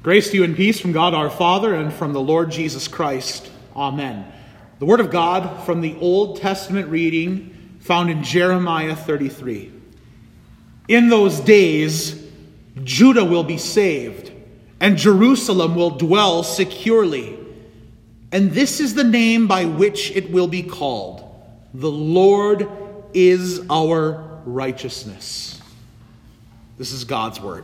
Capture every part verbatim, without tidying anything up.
Grace to you and peace from God our Father and from the Lord Jesus Christ. Amen. The Word of God from the Old Testament reading found in Jeremiah thirty-three. In those days, Judah will be saved, and Jerusalem will dwell securely. And this is the name by which it will be called: the Lord is our righteousness. This is God's Word.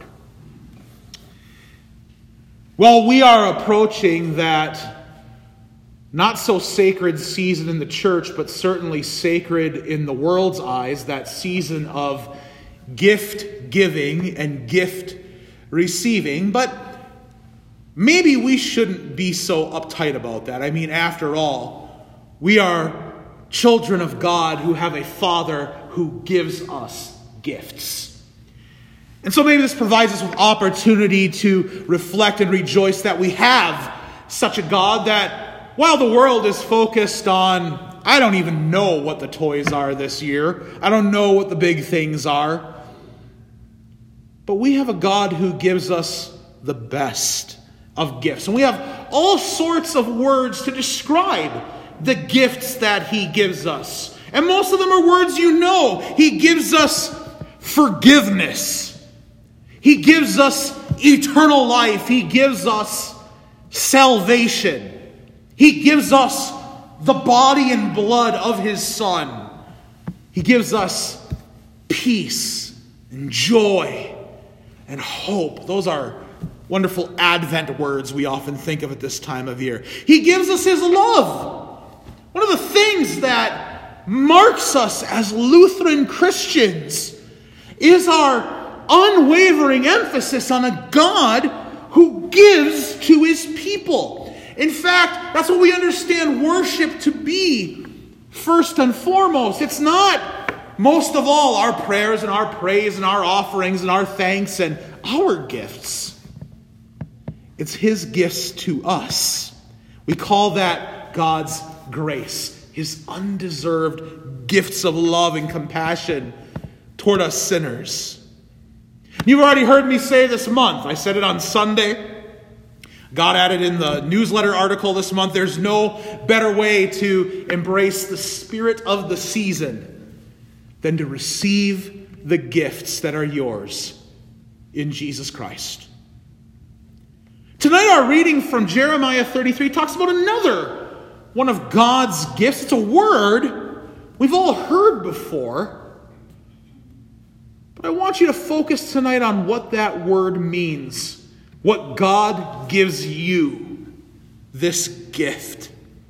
Well, we are approaching that not so sacred season in the church, but certainly sacred in the world's eyes, that season of gift giving and gift receiving. But maybe we shouldn't be so uptight about that. I mean, after all, we are children of God who have a Father who gives us gifts. And so maybe this provides us with opportunity to reflect and rejoice that we have such a God that, while the world is focused on, I don't even know what the toys are this year, I don't know what the big things are, but we have a God who gives us the best of gifts. And we have all sorts of words to describe the gifts that he gives us. And most of them are words you know. He gives us forgiveness. He gives us eternal life. He gives us salvation. He gives us the body and blood of his Son. He gives us peace and joy and hope. Those are wonderful Advent words we often think of at this time of year. He gives us his love. One of the things that marks us as Lutheran Christians is our unwavering emphasis on a God who gives to his people. In fact, that's what we understand worship to be first and foremost. It's not, most of all, our prayers and our praise and our offerings and our thanks and our gifts. It's his gifts to us. We call that God's grace, his undeserved gifts of love and compassion toward us sinners. You've already heard me say this month. I said it on Sunday. God added in the newsletter article this month, there's no better way to embrace the spirit of the season than to receive the gifts that are yours in Jesus Christ. Tonight our reading from Jeremiah thirty-three talks about another one of God's gifts. It's a word we've all heard before. But I want you to focus tonight on what that word means. What God gives you, this gift.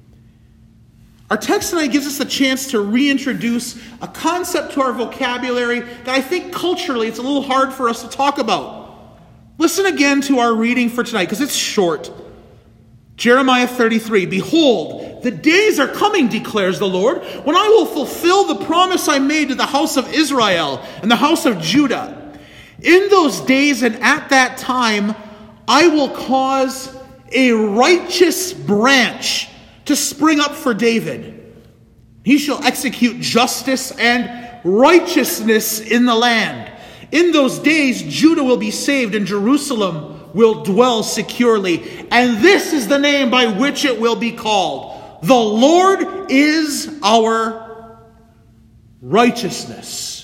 Our text tonight gives us a chance to reintroduce a concept to our vocabulary that I think culturally it's a little hard for us to talk about. Listen again to our reading for tonight, because it's short. Jeremiah thirty-three, "Behold, the days are coming, declares the Lord, when I will fulfill the promise I made to the house of Israel and the house of Judah. In those days and at that time, I will cause a righteous branch to spring up for David. He shall execute justice and righteousness in the land. In those days, Judah will be saved and Jerusalem will dwell securely. And this is the name by which it will be called: the Lord is our righteousness."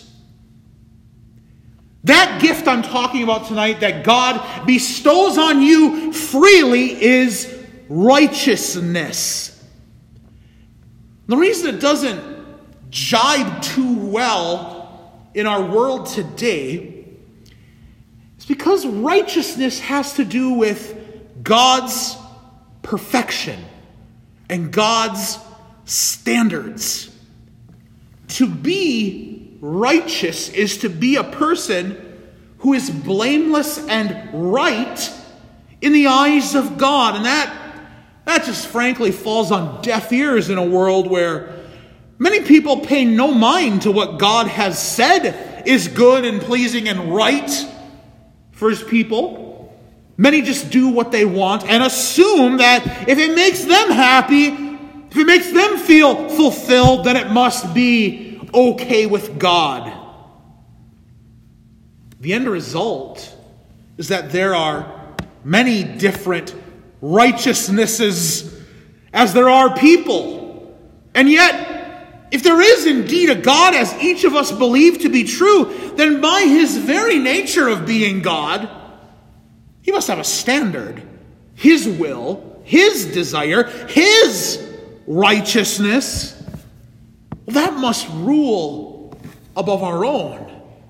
That gift I'm talking about tonight that God bestows on you freely is righteousness. The reason it doesn't jibe too well in our world today is because righteousness has to do with God's perfection and God's standards. To be righteous is to be a person who is blameless and right in the eyes of God. And that, that just frankly falls on deaf ears in a world where many people pay no mind to what God has said is good and pleasing and right for his people. Many just do what they want and assume that if it makes them happy, if it makes them feel fulfilled, then it must be okay with God. The end result is that there are many different righteousnesses as there are people. And yet, if there is indeed a God, as each of us believe to be true, then by his very nature of being God, he must have a standard, his will, his desire, his righteousness. That must rule above our own.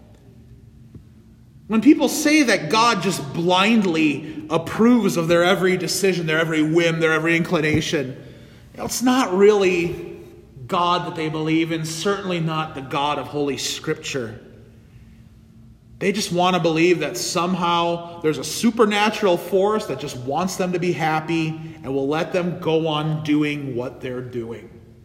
When people say that God just blindly approves of their every decision, their every whim, their every inclination, you know, it's not really God that they believe in, certainly not the God of Holy Scripture. They just want to believe that somehow there's a supernatural force that just wants them to be happy and will let them go on doing what they're doing.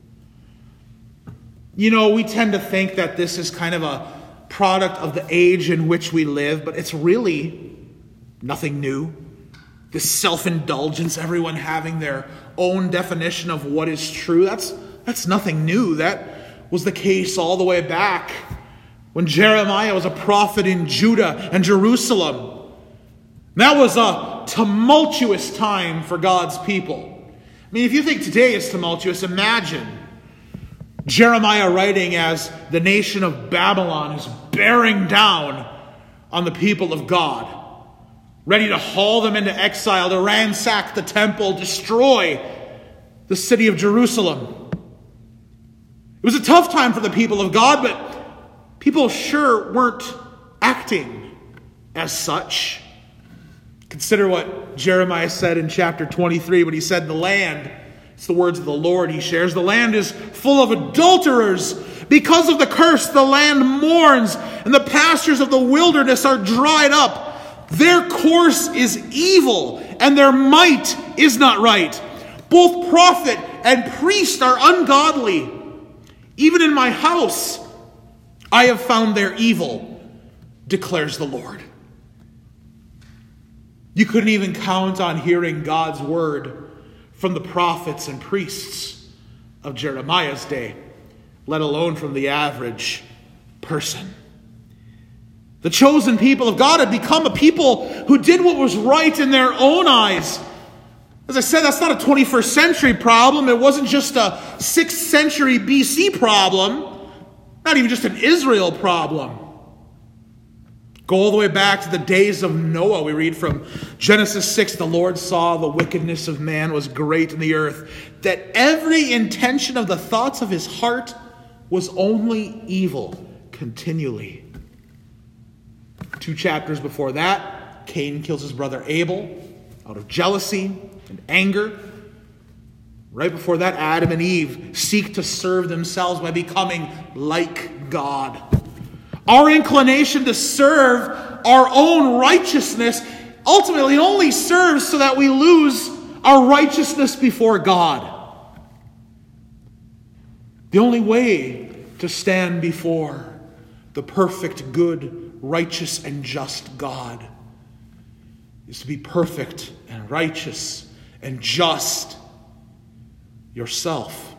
You know, we tend to think that this is kind of a product of the age in which we live, but it's really nothing new. This self-indulgence, everyone having their own definition of what is true, that's, that's nothing new. That was the case all the way back when Jeremiah was a prophet in Judah and Jerusalem. That was a tumultuous time for God's people. I mean, if you think today is tumultuous, imagine Jeremiah writing as the nation of Babylon is bearing down on the people of God, ready to haul them into exile, to ransack the temple, destroy the city of Jerusalem. It was a tough time for the people of God, but people sure weren't acting as such. Consider what Jeremiah said in chapter twenty-three when he said, the land, it's the words of the Lord he shares, the land is full of adulterers. Because of the curse, the land mourns, and the pastures of the wilderness are dried up. Their course is evil, and their might is not right. Both prophet and priest are ungodly. Even in my house I have found their evil, declares the Lord. You couldn't even count on hearing God's word from the prophets and priests of Jeremiah's day, let alone from the average person. The chosen people of God had become a people who did what was right in their own eyes. As I said, that's not a twenty-first century problem. It wasn't just a sixth century B C problem. Not even just an Israel problem. Go all the way back to the days of Noah. We read from Genesis six, the Lord saw the wickedness of man was great in the earth, that every intention of the thoughts of his heart was only evil continually. Two chapters before that, Cain kills his brother Abel out of jealousy and anger. Right before that, Adam and Eve seek to serve themselves by becoming like God. Our inclination to serve our own righteousness ultimately only serves so that we lose our righteousness before God. The only way to stand before the perfect, good, righteous, and just God is to be perfect and righteous and just yourself.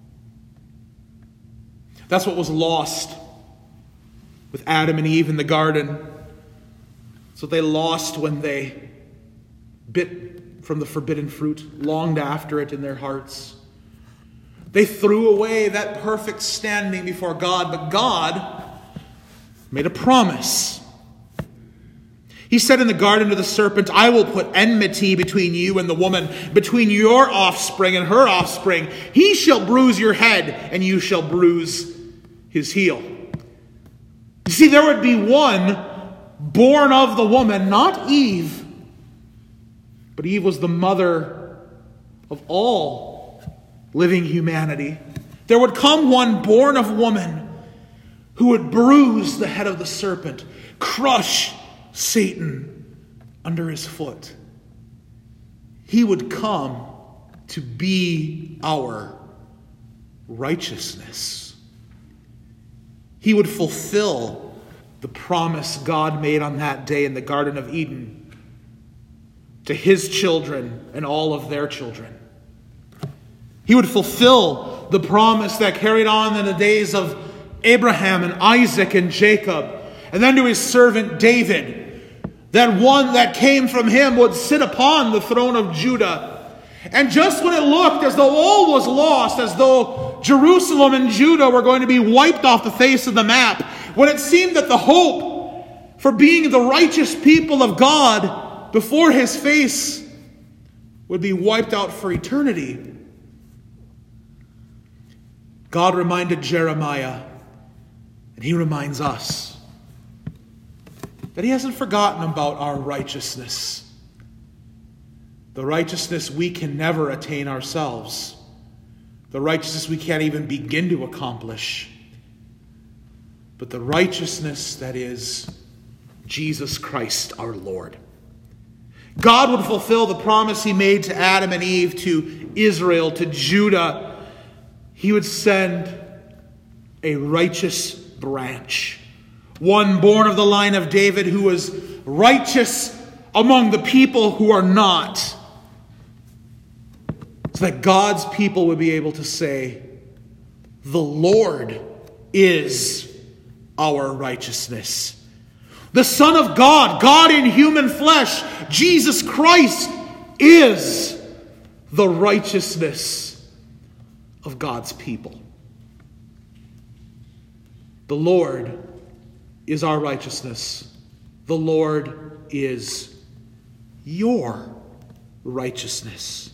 That's what was lost with Adam and Eve in the garden. It's what they lost when they bit from the forbidden fruit, longed after it in their hearts. They threw away that perfect standing before God, but God made a promise. He said in the garden to the serpent, I will put enmity between you and the woman, between your offspring and her offspring. He shall bruise your head, and you shall bruise his heel. You see, there would be one born of the woman, not Eve, but Eve was the mother of all living humanity. There would come one born of woman who would bruise the head of the serpent, crush Satan under his foot. He would come to be our righteousness. He would fulfill the promise God made on that day in the Garden of Eden to his children and all of their children. He would fulfill the promise that carried on in the days of Abraham and Isaac and Jacob, and then to his servant David, that one that came from him would sit upon the throne of Judah. And just when it looked as though all was lost, as though Jerusalem and Judah were going to be wiped off the face of the map, when it seemed that the hope for being the righteous people of God before his face would be wiped out for eternity, God reminded Jeremiah, and he reminds us, that he hasn't forgotten about our righteousness. The righteousness we can never attain ourselves. The righteousness we can't even begin to accomplish. But the righteousness that is Jesus Christ our Lord. God would fulfill the promise he made to Adam and Eve, to Israel, to Judah. He would send a righteous branch. One born of the line of David who was righteous among the people who are not. So that God's people would be able to say, the Lord is our righteousness. The Son of God, God in human flesh, Jesus Christ, is the righteousness of God's people. The Lord is our righteousness. The Lord is your righteousness.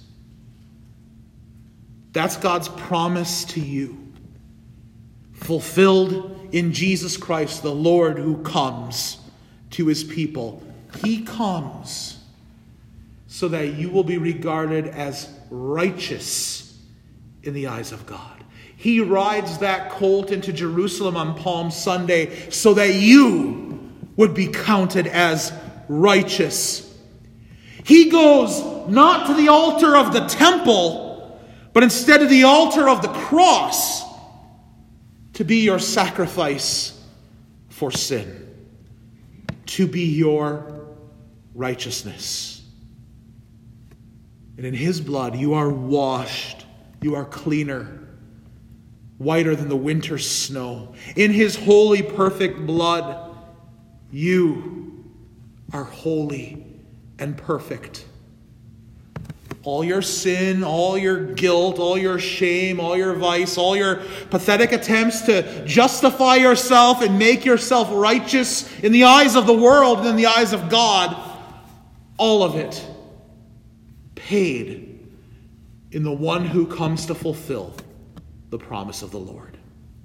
That's God's promise to you, fulfilled in Jesus Christ, the Lord who comes to his people. He comes so that you will be regarded as righteous in the eyes of God. He rides that colt into Jerusalem on Palm Sunday so that you would be counted as righteous. He goes not to the altar of the temple, but instead to the altar of the cross to be your sacrifice for sin, to be your righteousness. And in his blood you are washed, you are cleaner, whiter than the winter snow. In his holy, perfect blood, you are holy and perfect. All your sin, all your guilt, all your shame, all your vice, all your pathetic attempts to justify yourself and make yourself righteous in the eyes of the world and in the eyes of God, all of it paid in the one who comes to fulfill the promise of the Lord.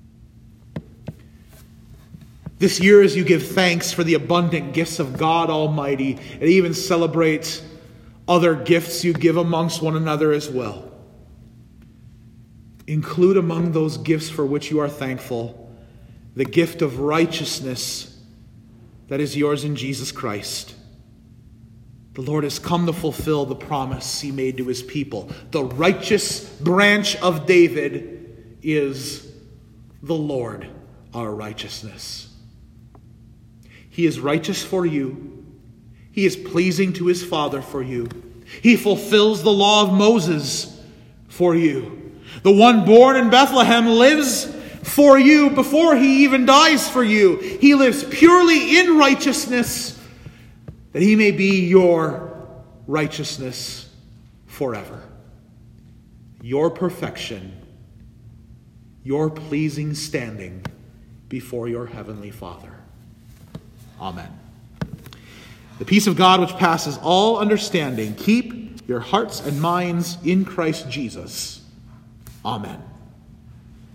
This year, as you give thanks for the abundant gifts of God Almighty, and even celebrate other gifts you give amongst one another as well, include among those gifts for which you are thankful the gift of righteousness that is yours in Jesus Christ. The Lord has come to fulfill the promise he made to his people. The righteous branch of David is the Lord, our righteousness. He is righteous for you. He is pleasing to his Father for you. He fulfills the law of Moses for you. The one born in Bethlehem lives for you before he even dies for you. He lives purely in righteousness that he may be your righteousness forever. Your perfection, your pleasing standing before your heavenly Father. Amen. The peace of God which passes all understanding, keep your hearts and minds in Christ Jesus. Amen.